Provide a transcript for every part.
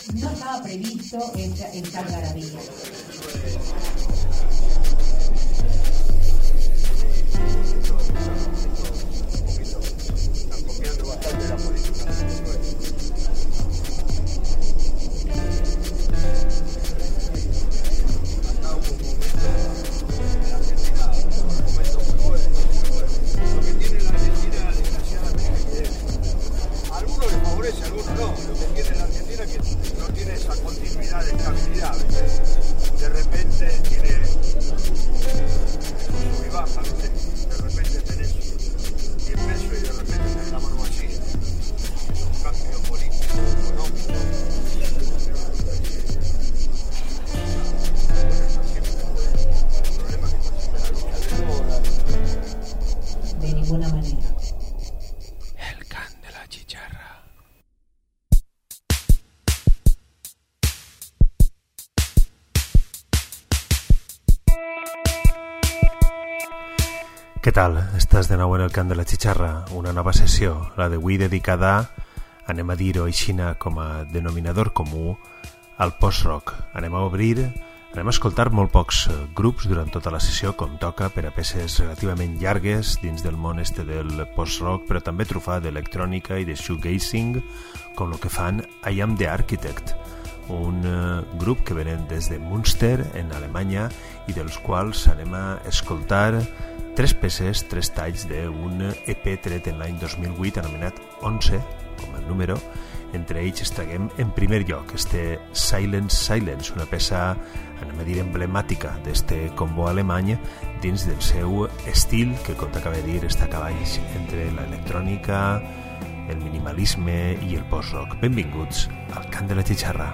no estaba previsto esta algarabía. Están copiando bastante la política. Acá hubo un momento en Argentina, un momento muy bueno. Lo que tiene la Argentina, desgraciadamente, que a algunos les favorece, a algunos no. Lo que tiene la Argentina es que no tiene esa continuidad de estabilidad. De repente tiene sub y baja, ¿viste? De repente tenés 10 pesos y de repente tenés la mano vacía. Un cambio político, económico. El problema es que está siempre la lucha de dólares. De ninguna manera. El can de la chicharra. Què tal? Estàs de nou en el cant de la xitxarra, una nova sessió, la d'avui dedicada, anem a dir-ho aixina com a denominador comú, al post-rock. Anem a escoltar molt pocs grups durant tota la sessió, com toca, per a peces relativament llargues dins del món del post-rock, però també trufat d'electrònica i de shoegazing, com el que fan I Am The Architect, un grup que venen des de Münster, en Alemanya, i dels quals anem a escoltar 3 peces, 3 talls d'un EP tret en l'any 2008 anomenat 11, com el número. Entre ells extraguem en primer lloc Silence, una peça, anem a dir, emblemàtica d'este combo alemany dins del seu estil, que, com t'acaba de dir, està a cavalls entre l'electrònica, el minimalisme i el post-rock. Benvinguts al cant de la xitxarra.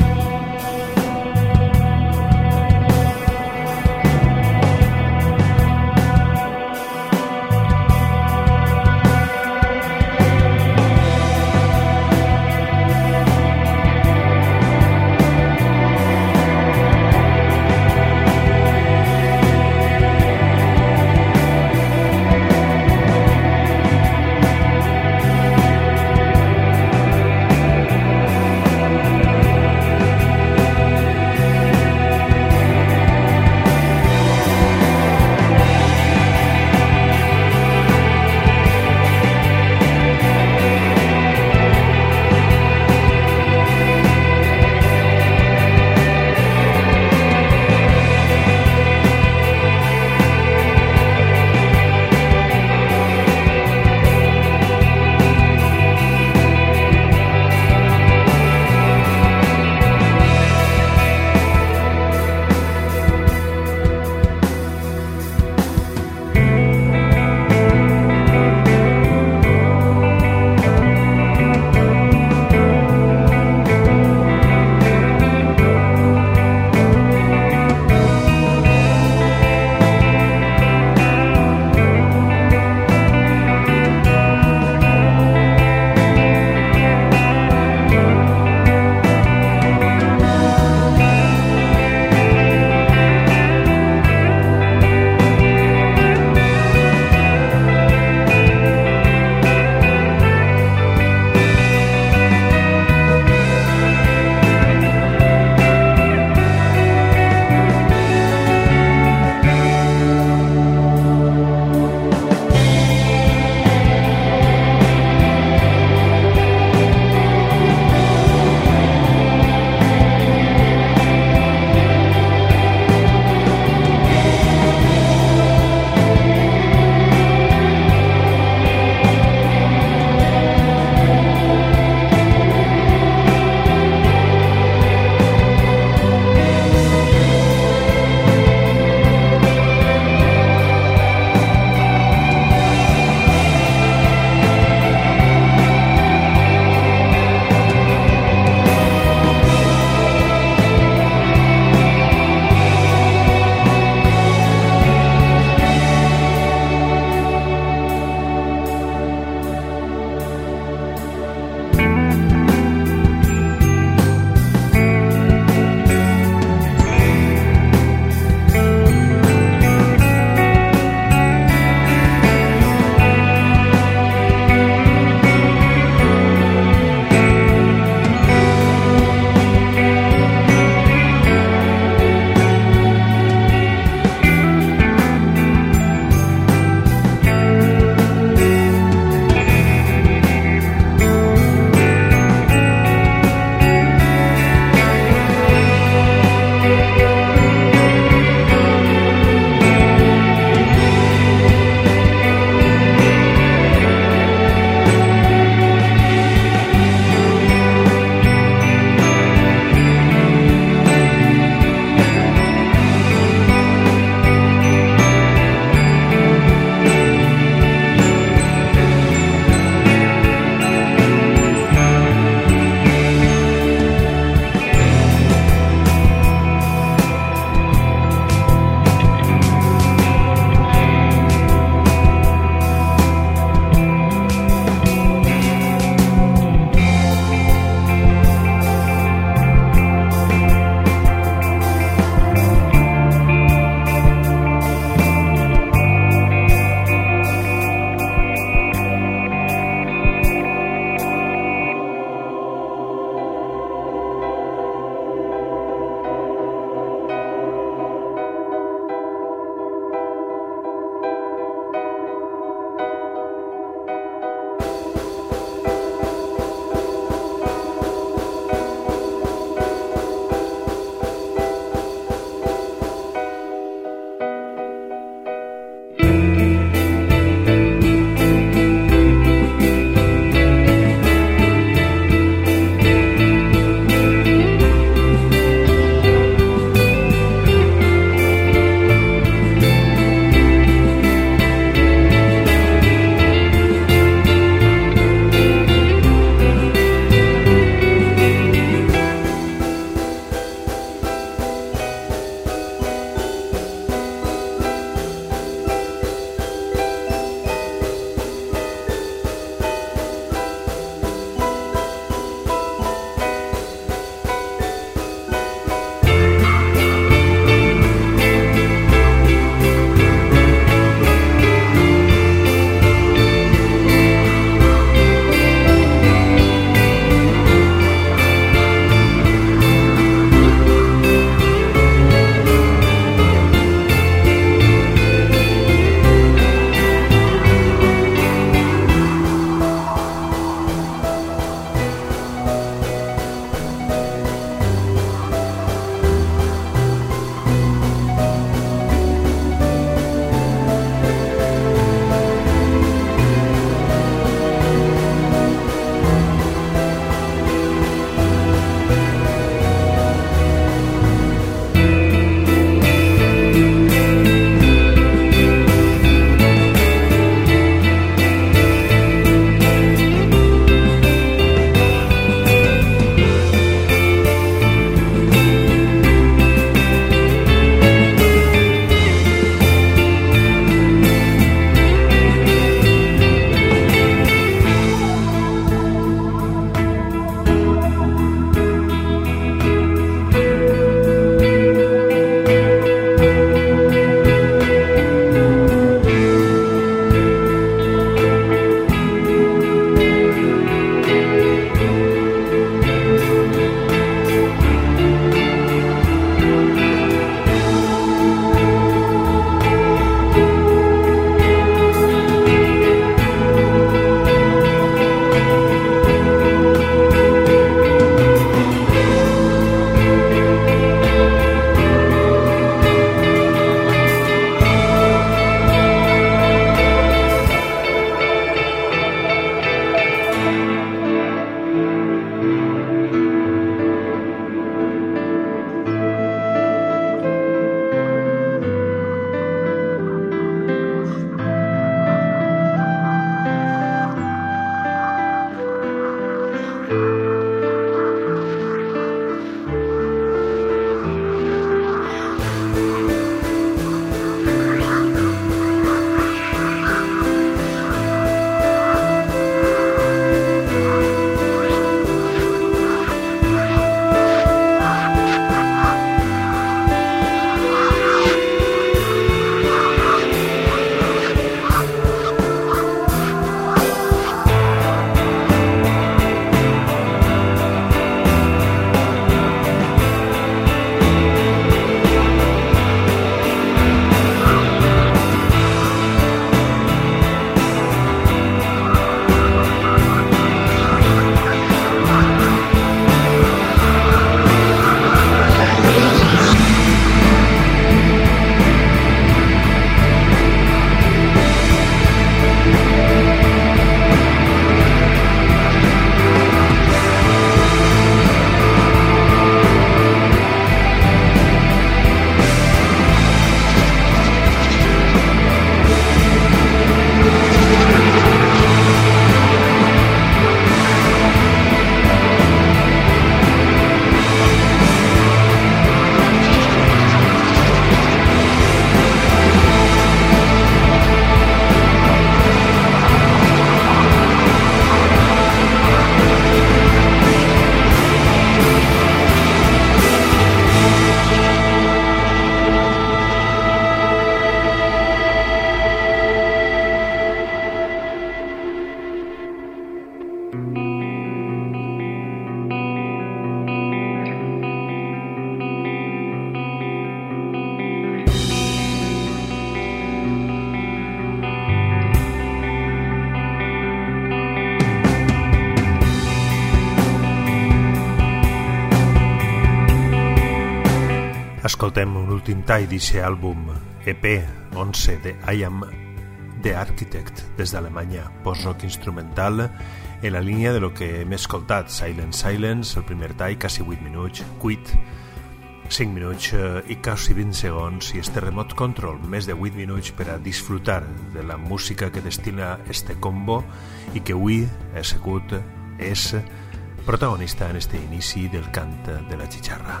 Escoltem un últim tall d'aquest àlbum EP 11 de I Am The Architect des d'Alemanya, post-rock instrumental en la línia de lo que hem escoltat. Silence, el primer tall, quasi 8 minuts, Quit, 5 minuts i quasi 20 segons, i este Remote Control, més de 8 minuts per a disfrutar de la música que destina este combo i que avui ha sigut, és protagonista en este inici del cant de la xicharra.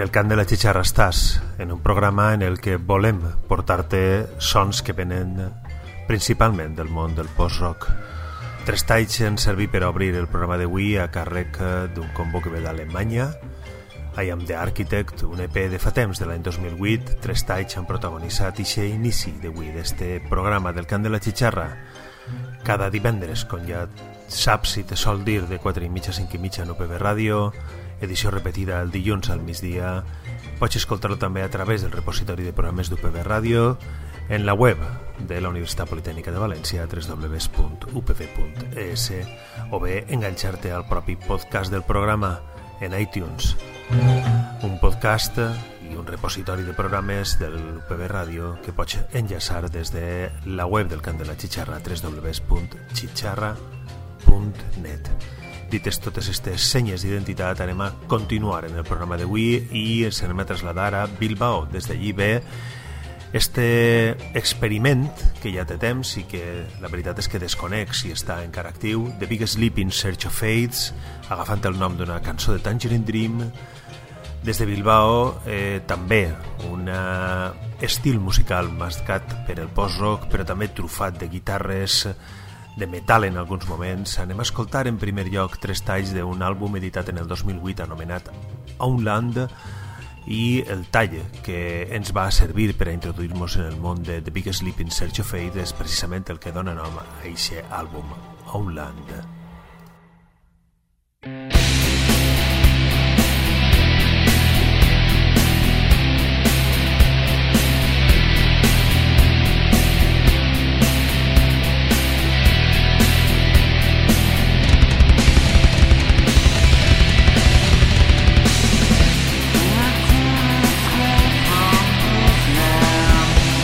el cant de la xixarra estàs, en un programa en el que volem portar-te sons que venen principalment del món del post-rock. 3 talls ens serví per obrir el programa d'avui a càrrec d'un combo que ve d'Alemanya. I Am The Architect, un EP de fa temps, de l'any 2008. 3 talls han protagonitzat ixe inici d'avui, d'este programa del cant de la xixarra. Cada divendres, com ja saps i te sol dir, de 4:30 a 5:30 en UPB Ràdio, edició repetida el dilluns al migdia. Pots escoltar-lo també a través del repositori de programes d'UPB Ràdio, en la web de la Universitat Politècnica de València, www.upv.es, o bé enganxar-te al propi podcast del programa en iTunes. Un podcast i un repositori de programes de l'UPB Ràdio que pots enllaçar des de la web del Cant de la Xixarra, www.xixarra.net. Dites totes aquestes senyes d'identitat, anem a continuar en el programa d'avui i ens anem a traslladar a Bilbao. Des d'allí ve este experiment que ja té temps i que la veritat és que desconec si està encara actiu, The Big Sleep in Search of Fades, agafant el nom d'una cançó de Tangerine Dream. Des de Bilbao també un estil musical marcat per el post-rock, però també trufat de guitarres, de metal en alguns moments. Anem a escoltar en primer lloc 3 talls d'un àlbum editat en el 2008 anomenat Homeland, i el tall que ens va servir per a introduir-nos en el món de The Big Sleep in Search of Fate és precisament el que dona nom a aquest àlbum, Homeland.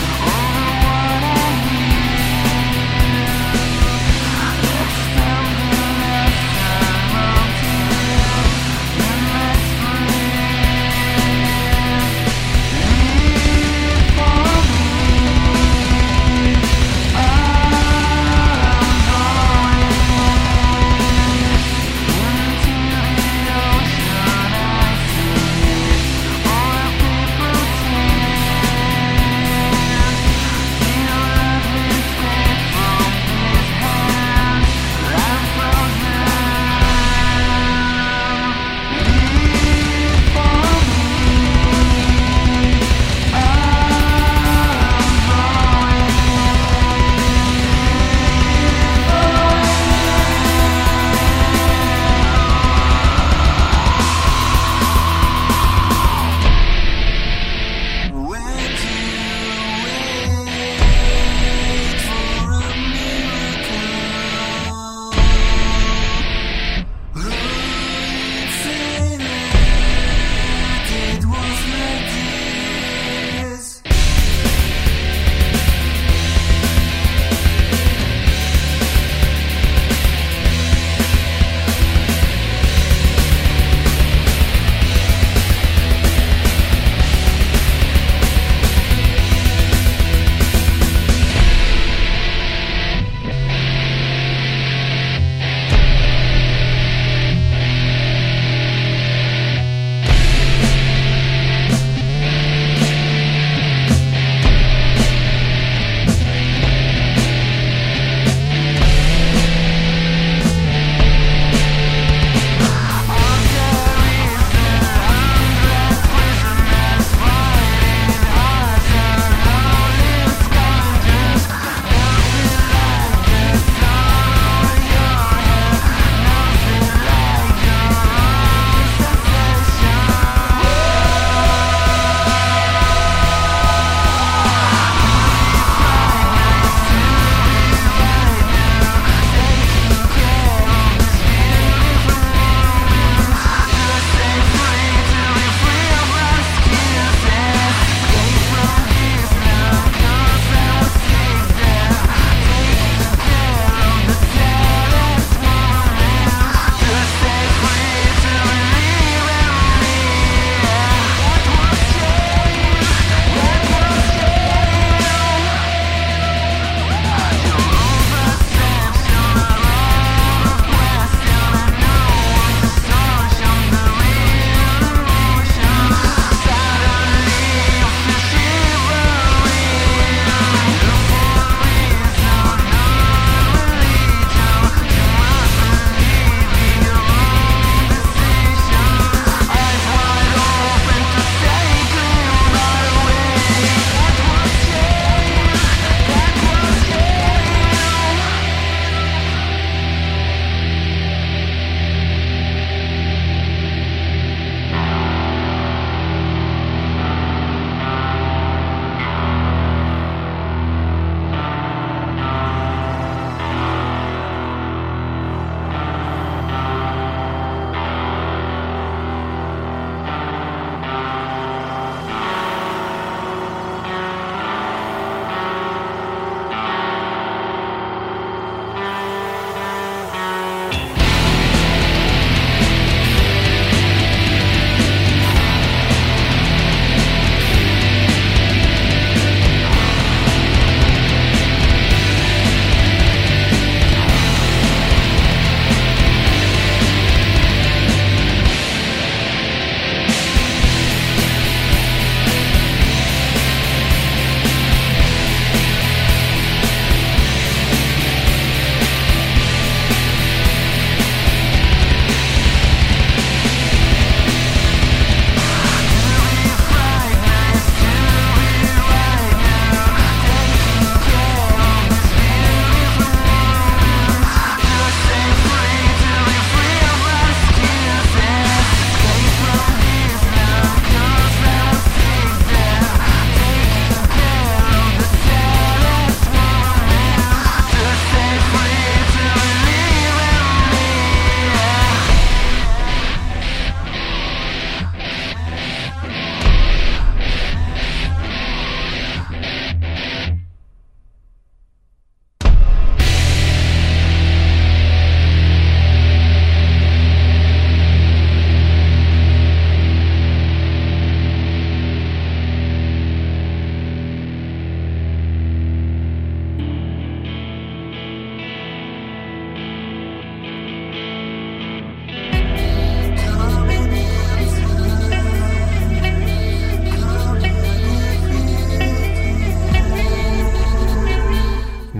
Stand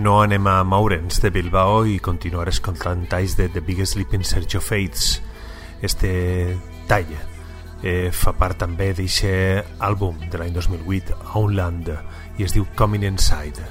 no anem a moure'ns de Bilbao i continuar escoltant talls de The Biggest Leap in Search of Fates. Este tall fa part també d'aquest àlbum de l'any 2008, Outland, i es diu Coming Inside.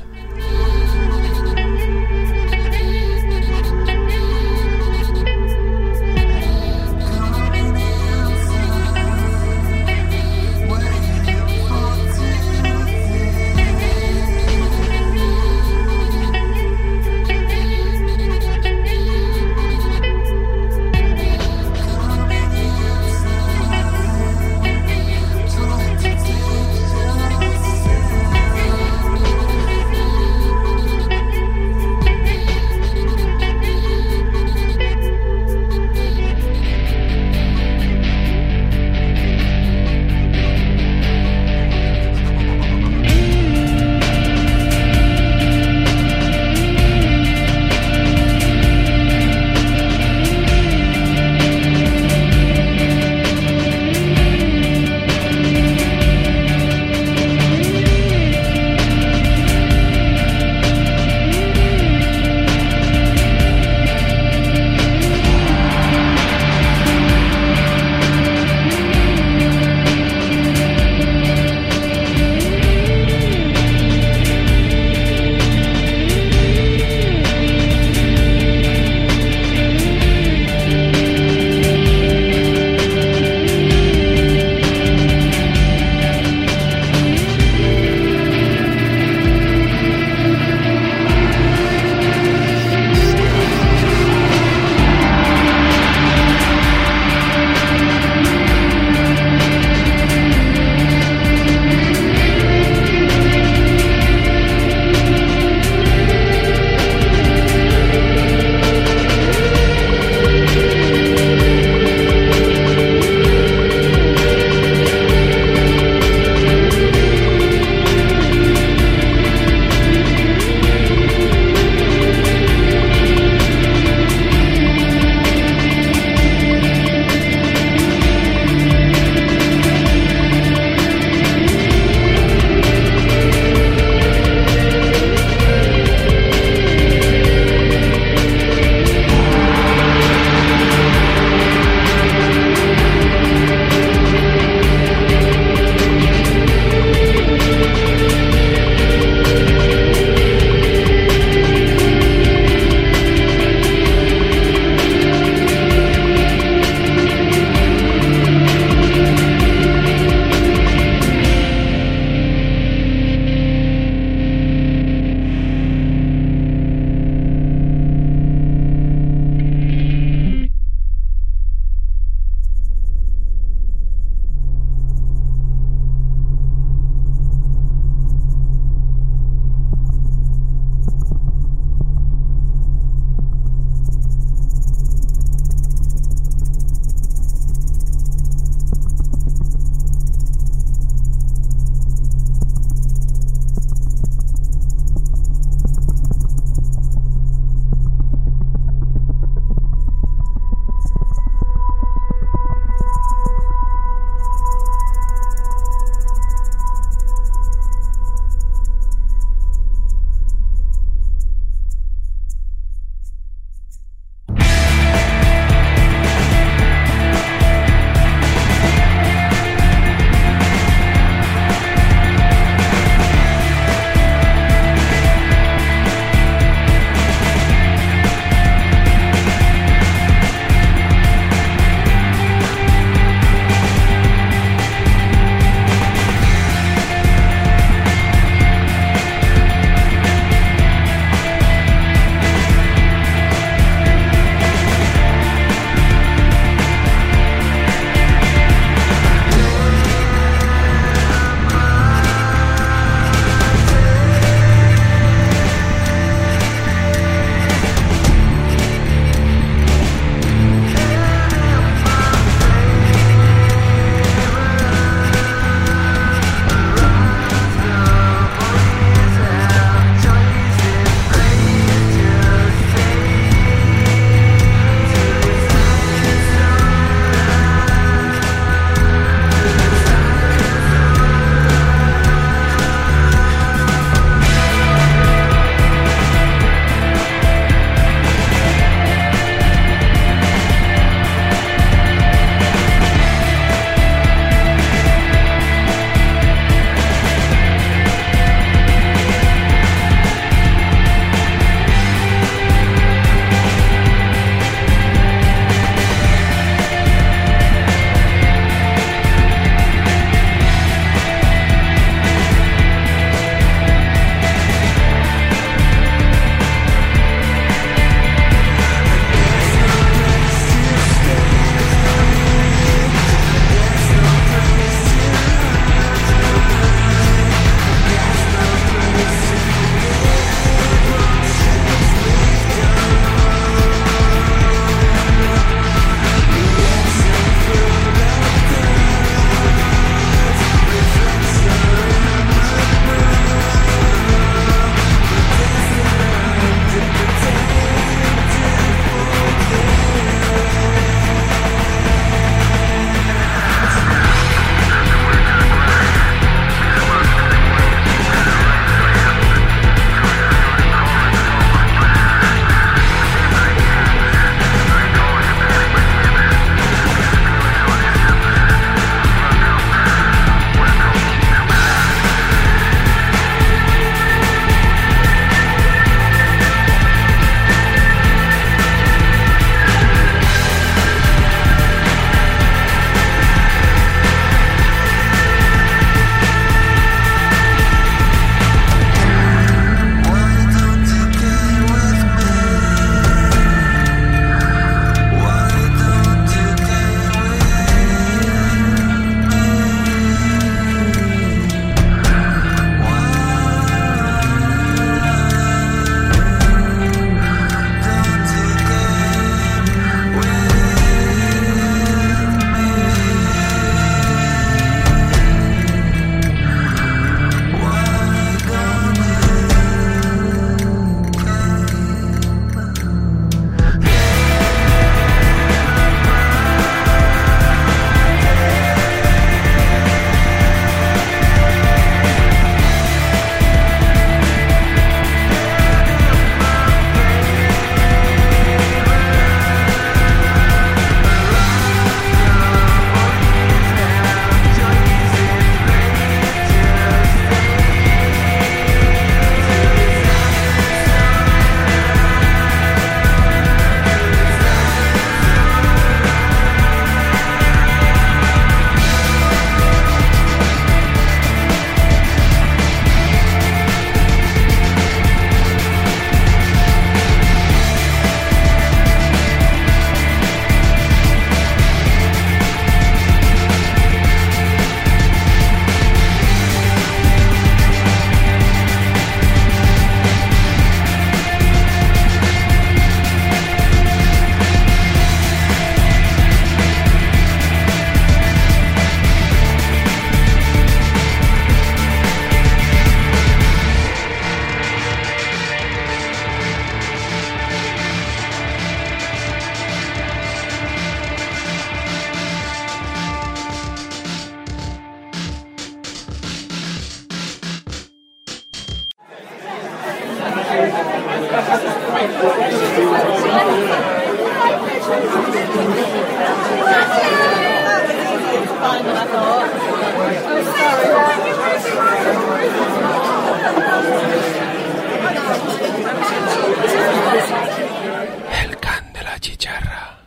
El can de la chicharra.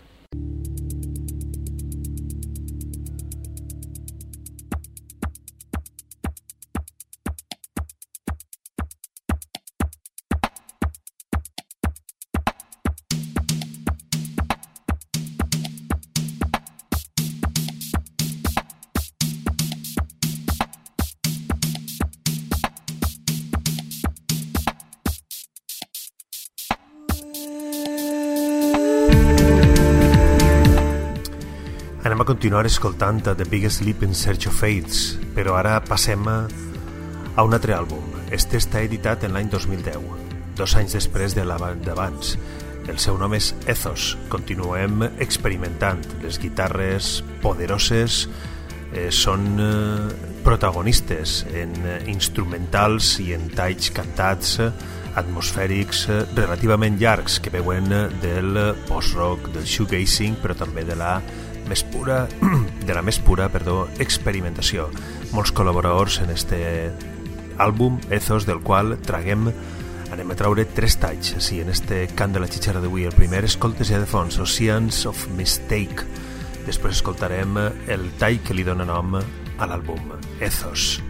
Anem a continuar escoltant The Biggest Leap in Search of Fates, però ara passem a un altre àlbum. Este està editat en l'any 2010, 2 anys després de l'abans. El seu nom és Ethos. Continuem experimentant. Les guitarres poderoses són protagonistes en instrumentals i en talls cantats atmosfèrics relativament llargs que veuen del post-rock, del shoegazing, però també de la més pura experimentació. Molts col·laboradors en este àlbum, Ethos, del qual anem a traure 3 talls així en este cant de la xitxarra d'avui. El primer escoltes ja de fons, Oceans of Mistake. Després escoltarem el tall que li dona nom a l'àlbum, Ethos.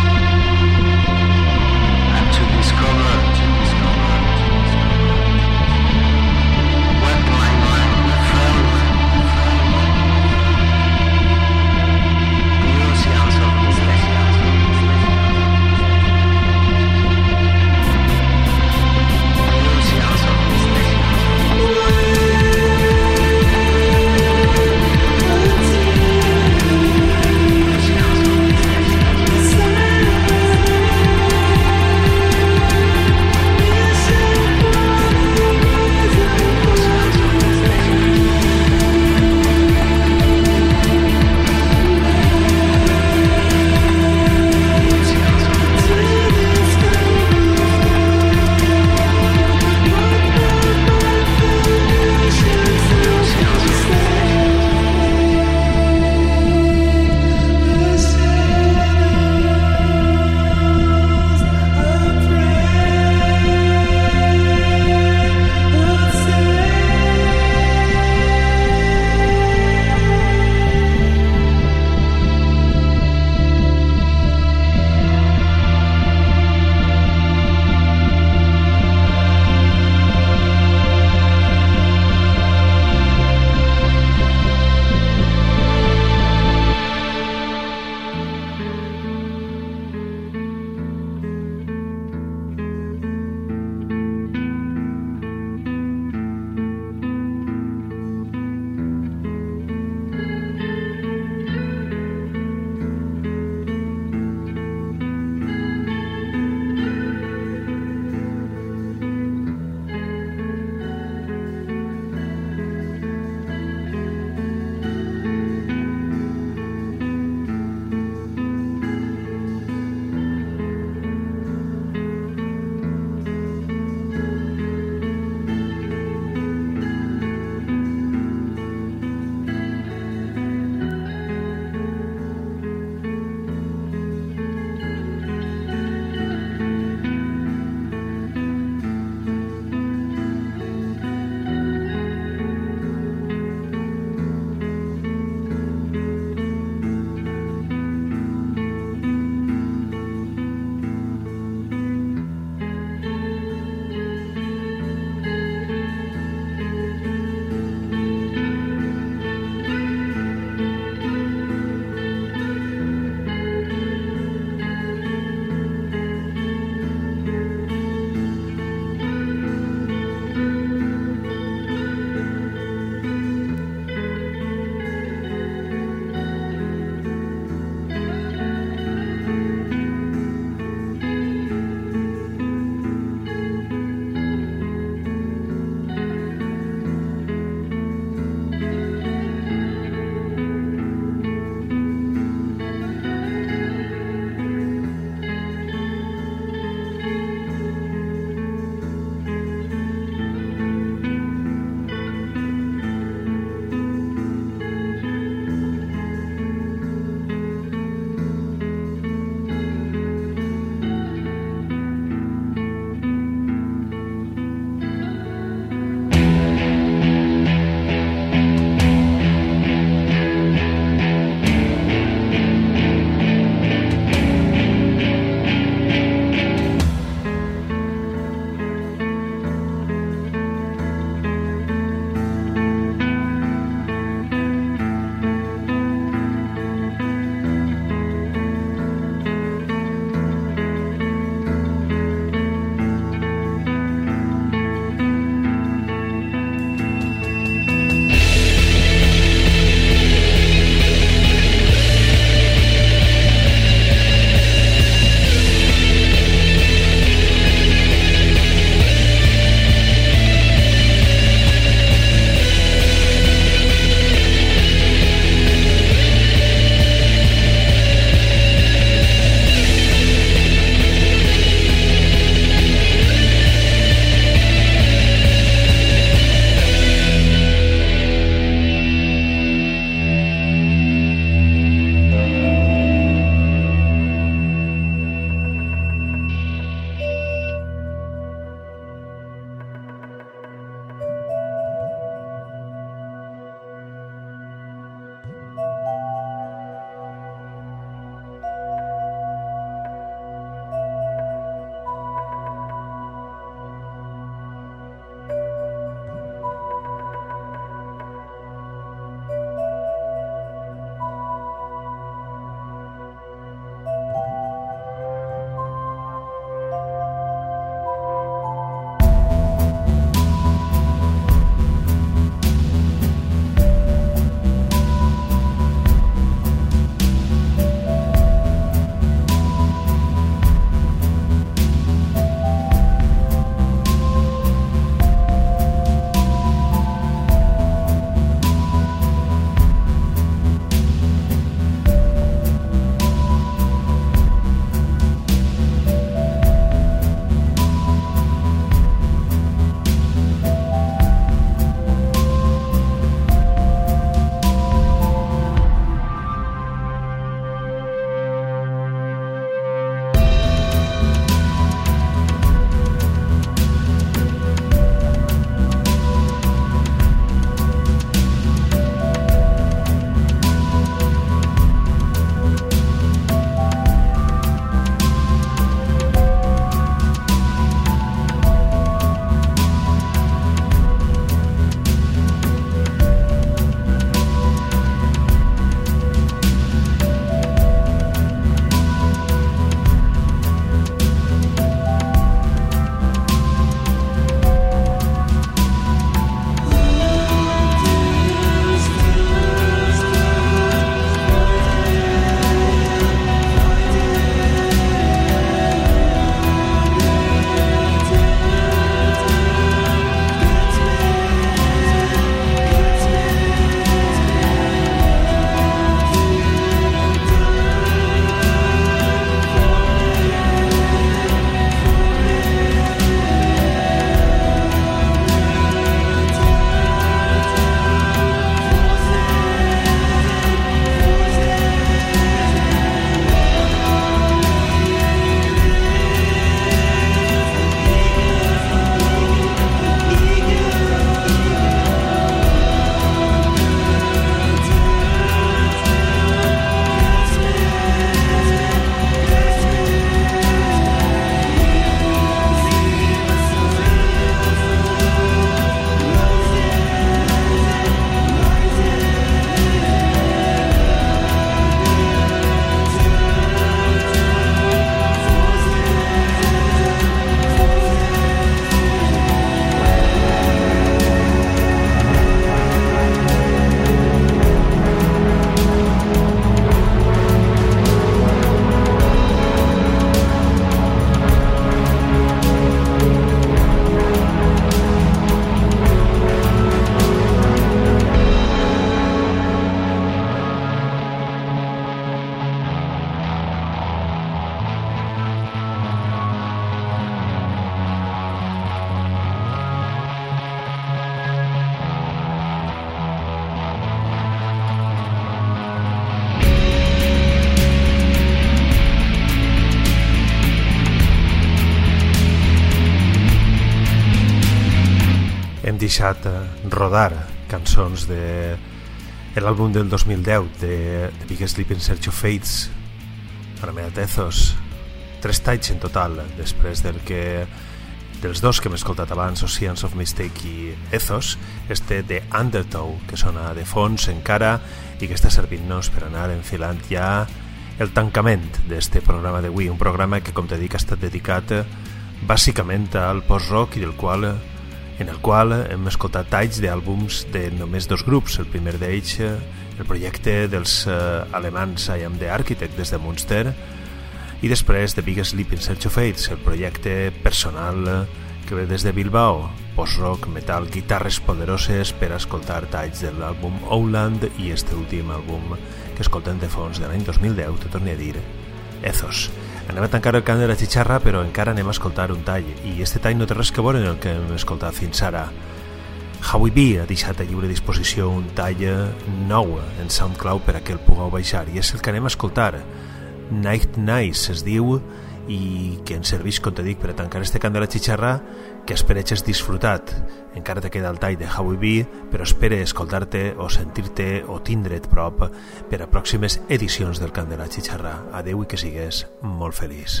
deixat rodar cançons de l'àlbum del 2010 de The Biggest Leap in Search of Fates, anomenat Ethos. 3 talls en total, després dels dos que hem escoltat abans, Oceans of Mistake i Ethos, de Undertow, que sona de fons encara i que està servint-nos per anar enfilant ja el tancament d'este programa d'avui, un programa que, com t'he dit, ha estat dedicat bàsicament al post-rock i en el qual hem escoltat talls d'àlbums de només 2 grups. El primer d'ells, el projecte dels alemans I Am the Architect des de Münster, i després The Biggest Leap in Search of Fates, el projecte personal que ve des de Bilbao, post-rock, metal, guitarres poderoses per escoltar talls de l'àlbum Owland i este últim àlbum que escolten de fons de l'any 2010, te torni a dir, Ethos. Anem a tancar el cant de la xixarra, però encara anem a escoltar un tall, i este tall no té res que veure en el que hem escoltat fins ara. Howie B ha deixat a lliure disposició un tall nou en SoundCloud per a que el pugueu baixar, i és el que anem a escoltar. Night Nice es diu, i que ens serveix, com te dic, per a tancar este cant de la xixarra, que espero hagis disfrutat. Encara te queda el tall de Howie B, però espero escoltar-te o sentir-te o tindre't prop per a pròximes edicions del cant de la xixarra. Adeu i que sigues molt feliç.